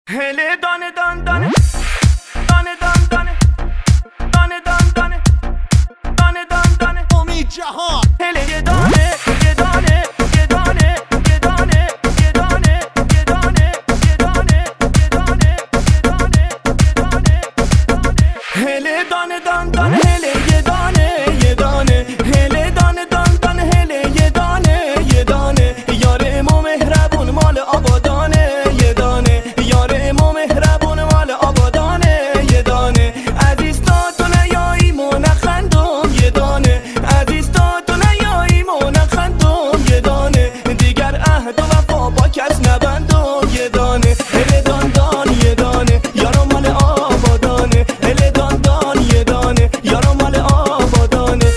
هله دانه دان دانه دانه دان دانه دانه دان دانه دانه دان دانه امید جهان هله یه دانه یه دانه یه دانه یه دانه یه دانه یه دانه یه دانه یه دانه یه دانه یه دانه هله دانه دان دانه هله یه دانه یه دانه هله دانه دان دانه هله یه دانه یه دانه یار امام مهربون مال آبادانه یه دانه یار امام مهربون مال آبادانه یه دانه عزیز تا تو نیایی منخندم یه دانه عزیز تا تو نیایی منخندم یه دانه دیگر عهد و وفا با کس نبندم یه دانه هله دان دان یه دانه یارم مال آبادانه هله دان دان یه دانه یارم مال آبادانه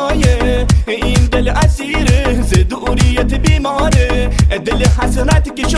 این دل اسیره ز دوریت بیماره دل حسرت که